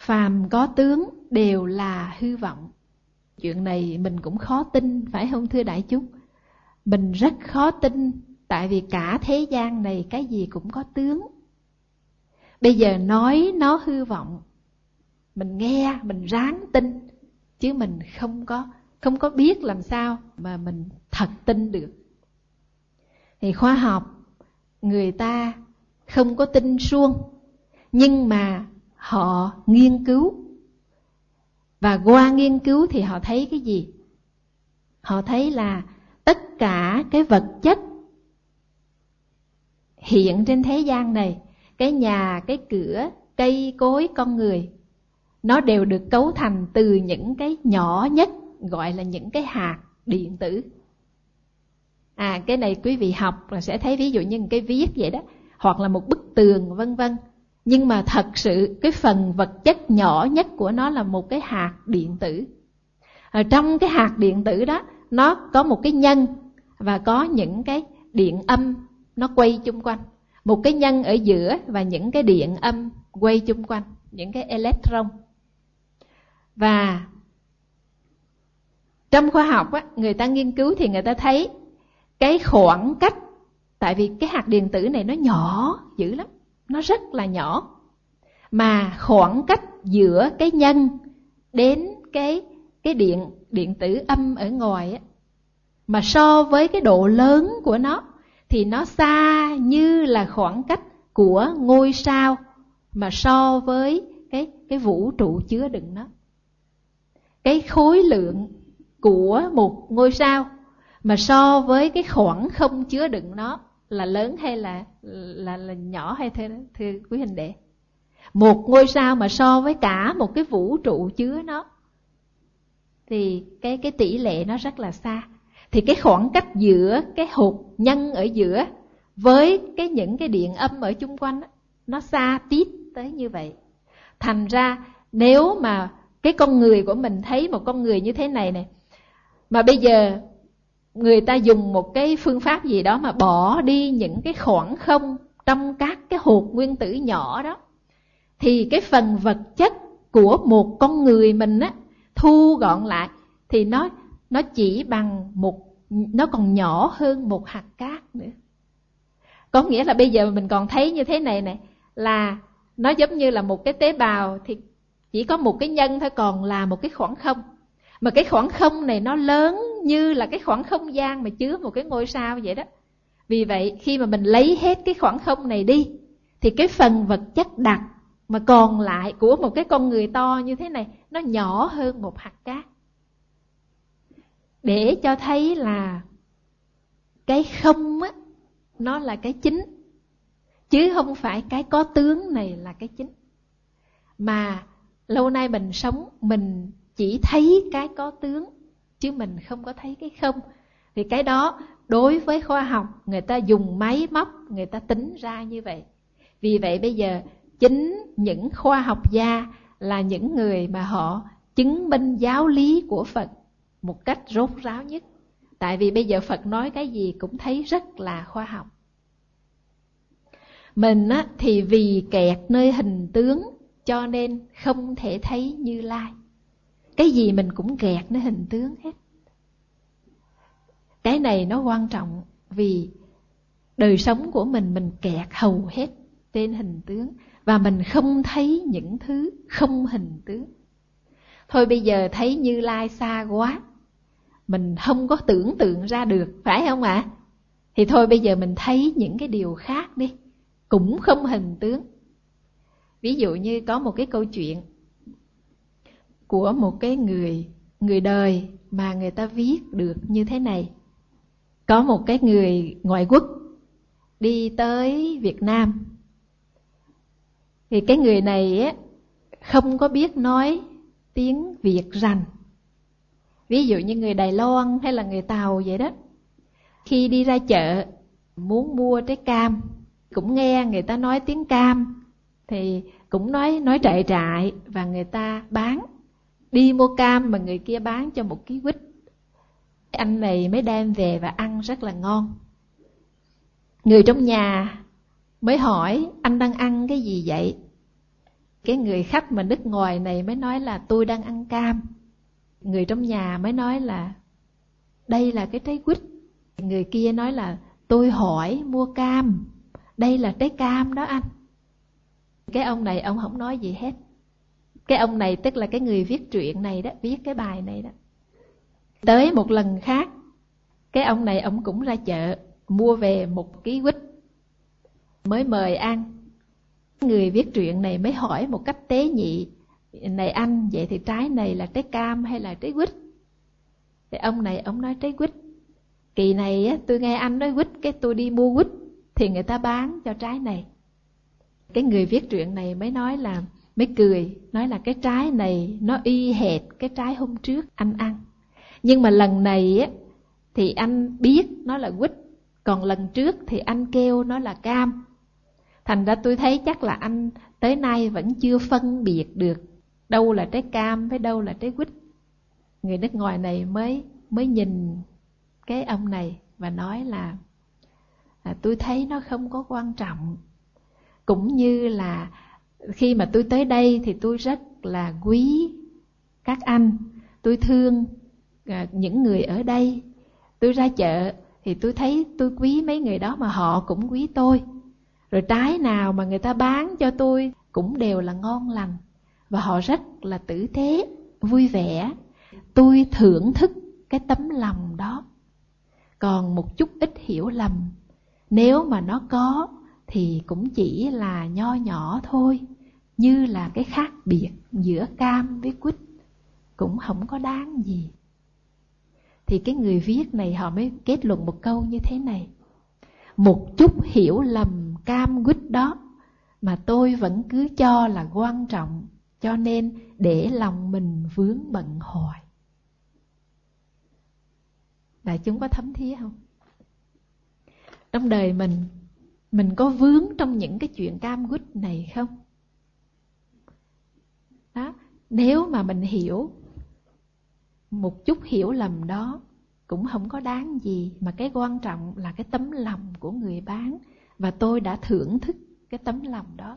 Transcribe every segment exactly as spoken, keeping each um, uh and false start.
phàm có tướng đều là hư vọng. Chuyện này mình cũng khó tin, phải không thưa đại chúng? Mình rất khó tin, tại vì cả thế gian này cái gì cũng có tướng. Bây giờ nói nó hư vọng, mình nghe, mình ráng tin, chứ mình không có, không có biết làm sao mà mình thật tin được. Thì khoa học, người ta không có tin suông, nhưng mà họ nghiên cứu. Và qua nghiên cứu thì họ thấy cái gì? Họ thấy là tất cả cái vật chất hiện trên thế gian này, cái nhà, cái cửa, cây cối, con người, nó đều được cấu thành từ những cái nhỏ nhất, gọi là những cái hạt điện tử. À, cái này quý vị học là sẽ thấy ví dụ như một cái viết vậy đó, hoặc là một bức tường vân vân. Nhưng mà thật sự cái phần vật chất nhỏ nhất của nó là một cái hạt điện tử. Ở trong cái hạt điện tử đó, nó có một cái nhân và có những cái điện âm nó quay chung quanh. Một cái nhân ở giữa và những cái điện âm quay chung quanh, những cái electron. Và trong khoa học á, người ta nghiên cứu thì người ta thấy cái khoảng cách, tại vì cái hạt điện tử này nó nhỏ dữ lắm, nó rất là nhỏ, mà khoảng cách giữa cái nhân đến cái cái điện điện tử âm ở ngoài á, mà so với cái độ lớn của nó thì nó xa như là khoảng cách của ngôi sao mà so với cái cái vũ trụ chứa đựng nó. Cái khối lượng của một ngôi sao mà so với cái khoảng không chứa đựng nó là lớn hay là là là nhỏ hay thưa, thưa quý huynh đệ? Một ngôi sao mà so với cả một cái vũ trụ chứa nó thì cái cái tỷ lệ nó rất là xa. Thì cái khoảng cách giữa cái hột nhân ở giữa với cái những cái điện âm ở chung quanh đó, nó xa tít tới như vậy. Thành ra nếu mà cái con người của mình thấy một con người như thế này này, mà bây giờ người ta dùng một cái phương pháp gì đó mà bỏ đi những cái khoảng không trong các cái hột nguyên tử nhỏ đó, thì cái phần vật chất của một con người mình á, thu gọn lại thì nó nó chỉ bằng một, nó còn nhỏ hơn một hạt cát nữa. Có nghĩa là bây giờ mình còn thấy như thế này này, là nó giống như là một cái tế bào thì chỉ có một cái nhân thôi, còn là một cái khoảng không. Mà cái khoảng không này nó lớn như là cái khoảng không gian mà chứa một cái ngôi sao vậy đó. Vì vậy khi mà mình lấy hết cái khoảng không này đi, thì cái phần vật chất đặc mà còn lại của một cái con người to như thế này, nó nhỏ hơn một hạt cát. Để cho thấy là cái không á, nó là cái chính, chứ không phải cái có tướng này là cái chính. Mà lâu nay mình sống, mình chỉ thấy cái có tướng, chứ mình không có thấy cái không. Thì cái đó đối với khoa học, người ta dùng máy móc, người ta tính ra như vậy. Vì vậy bây giờ chính những khoa học gia là những người mà họ chứng minh giáo lý của Phật một cách rốt ráo nhất. Tại vì bây giờ Phật nói cái gì cũng thấy rất là khoa học. Mình á, thì vì kẹt nơi hình tướng cho nên không thể thấy Như Lai. Cái gì mình cũng kẹt nơi hình tướng hết. Cái này nó quan trọng, vì đời sống của mình, mình kẹt hầu hết trên hình tướng, và mình không thấy những thứ không hình tướng. Thôi bây giờ thấy Như Lai xa quá, mình không có tưởng tượng ra được, phải không ạ? À? Thì thôi bây giờ mình thấy những cái điều khác đi, cũng không hình tướng. Ví dụ như có một cái câu chuyện của một cái người người đời mà người ta viết được như thế này. Có một cái người ngoại quốc đi tới Việt Nam. Thì cái người này á, không có biết nói tiếng Việt rành. Ví dụ như người Đài Loan hay là người Tàu vậy đó. Khi đi ra chợ muốn mua trái cam, cũng nghe người ta nói tiếng cam, thì cũng nói nói trại trại, và người ta bán. Đi mua cam mà người kia bán cho một ký quýt. Anh này mới đem về và ăn rất là ngon. Người trong nhà mới hỏi anh đang ăn cái gì vậy? Cái người khách mà nước ngoài này mới nói là tôi đang ăn cam. Người trong nhà mới nói là đây là cái trái quýt. Người kia nói là tôi hỏi mua cam, đây là trái cam đó anh. Cái ông này ông không nói gì hết. Cái ông này tức là cái người viết truyện này đó, viết cái bài này đó. Tới một lần khác, cái ông này ông cũng ra chợ mua về một ký quýt, mới mời ăn. Người viết truyện này mới hỏi một cách tế nhị: này anh, vậy thì trái này là trái cam hay là trái quýt? Thì ông này ông nói trái quýt. Kỳ này á, tôi nghe anh nói quýt, cái tôi đi mua quýt thì người ta bán cho trái này. Cái người viết truyện này mới nói là, mới cười, nói là cái trái này nó y hệt cái trái hôm trước anh ăn. Nhưng mà lần này á, thì anh biết nó là quýt, còn lần trước thì anh kêu nó là cam. Thành ra tôi thấy chắc là anh tới nay vẫn chưa phân biệt được đâu là trái cam với đâu là trái quýt. Người nước ngoài này mới, mới nhìn cái ông này và nói là à, tôi thấy nó không có quan trọng. Cũng như là khi mà tôi tới đây thì tôi rất là quý các anh, tôi thương à, những người ở đây. Tôi ra chợ thì tôi thấy tôi quý mấy người đó mà họ cũng quý tôi. Rồi trái nào mà người ta bán cho tôi cũng đều là ngon lành, và họ rất là tử tế, vui vẻ. Tôi thưởng thức cái tấm lòng đó. Còn một chút ít hiểu lầm, nếu mà nó có thì cũng chỉ là nho nhỏ thôi, như là cái khác biệt giữa cam với quýt, cũng không có đáng gì. Thì cái người viết này họ mới kết luận một câu như thế này: một chút hiểu lầm cam quýt đó mà tôi vẫn cứ cho là quan trọng, cho nên để lòng mình vướng bận hoài. Đại chúng có thấm thía không? Trong đời mình, mình có vướng trong những cái chuyện cam quýt này không? Đó, nếu mà mình hiểu, một chút hiểu lầm đó cũng không có đáng gì, mà cái quan trọng là cái tấm lòng của người bán, và tôi đã thưởng thức cái tấm lòng đó.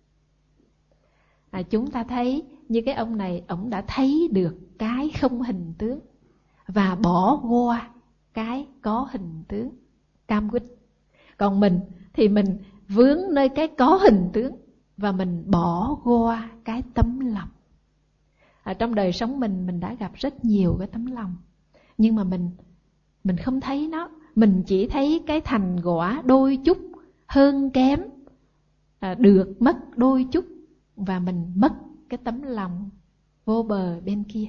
À, chúng ta thấy như cái ông này, ông đã thấy được cái không hình tướng và bỏ qua cái có hình tướng, cam quýt. Còn mình thì mình vướng nơi cái có hình tướng và mình bỏ qua cái tấm lòng. À, trong đời sống mình, mình đã gặp rất nhiều cái tấm lòng, nhưng mà mình mình không thấy nó. Mình chỉ thấy cái thành quả đôi chút, hơn kém, à, được mất đôi chút, và mình mất cái tấm lòng vô bờ bên kia.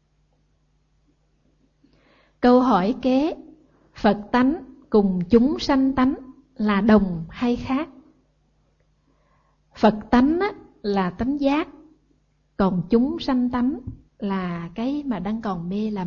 Câu hỏi kế: Phật tánh cùng chúng sanh tánh là đồng hay khác? Phật tánh á, là tánh giác, còn chúng sanh tánh là cái mà đang còn mê lầm.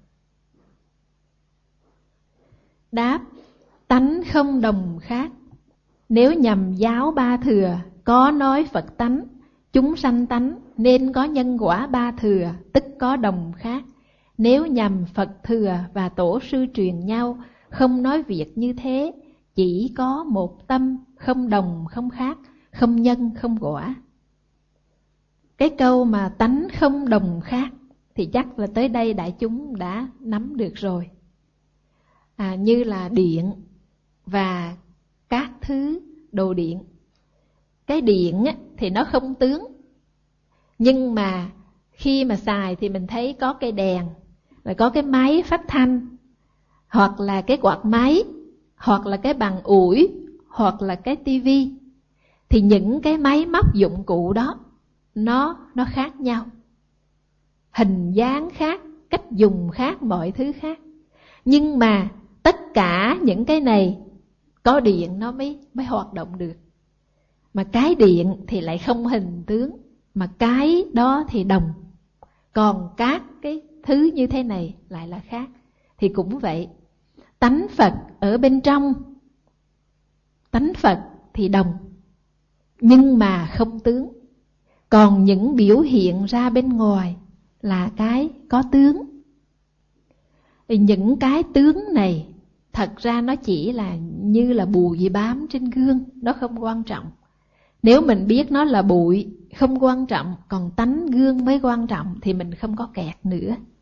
Đáp: tánh không đồng khác. Nếu nhằm giáo ba thừa có nói Phật tánh, chúng sanh tánh, nên có nhân quả ba thừa, tức có đồng khác. Nếu nhằm Phật thừa và tổ sư truyền nhau, không nói việc như thế, chỉ có một tâm, không đồng không khác, không nhân không quả. Cái câu mà tánh không đồng khác thì chắc là tới đây đại chúng đã nắm được rồi. À, như là điện và các thứ đồ điện. Cái điện á, thì nó không tướng, nhưng mà khi mà xài thì mình thấy có cây đèn, rồi có cái máy phát thanh, hoặc là cái quạt máy, hoặc là cái bàn ủi, hoặc là cái tivi. Thì những cái máy móc dụng cụ đó nó nó khác nhau, hình dáng khác, cách dùng khác, mọi thứ khác. Nhưng mà tất cả những cái này có điện nó mới mới hoạt động được. Mà cái điện thì lại không hình tướng, mà cái đó thì đồng. Còn các cái thứ như thế này lại là khác. Thì cũng vậy, tánh Phật ở bên trong, tánh Phật thì đồng, nhưng mà không tướng. Còn những biểu hiện ra bên ngoài là cái có tướng. Thì những cái tướng này thật ra nó chỉ là như là bụi bám trên gương, nó không quan trọng. Nếu mình biết nó là bụi, không quan trọng, còn tánh gương mới quan trọng thì mình không có kẹt nữa.